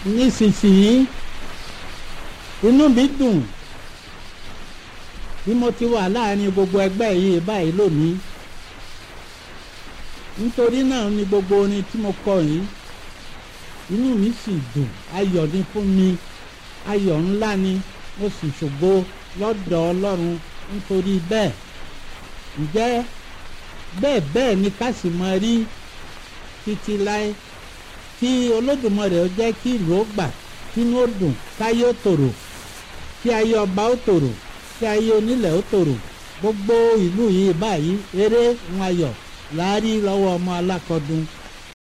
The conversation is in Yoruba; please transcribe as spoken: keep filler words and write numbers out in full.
nísinsìnyí inú mi dùn bí mo ti wà láàrin gbogbo ẹgbẹ́ yìí báyìí lónìí nítorí náà ni gbogbo orin tí mo kọ yìí inú mi sì dùn ayọ̀ ni fún mi ayọ̀ ńlá ni mo sì ṣògo lọ́dọ̀ Ọlọ́run nítorí bẹ́ẹ̀ ǹjẹ́ bẹ́ẹ̀ bẹ́ẹ̀ ni ká sì máa rí títí láé kí Olódùmarè ó jẹ́ kí ìlú ó gbà kí inú ó dùn káyé ó tòrò kí ayé ọba ó tòrò kí ayé onílẹ̀ ó tòrò gbogbo ìlú yìí báyìí eré ń ayọ̀ láàrí lọ́wọ́ ọmọ alákọ̀ọ́dún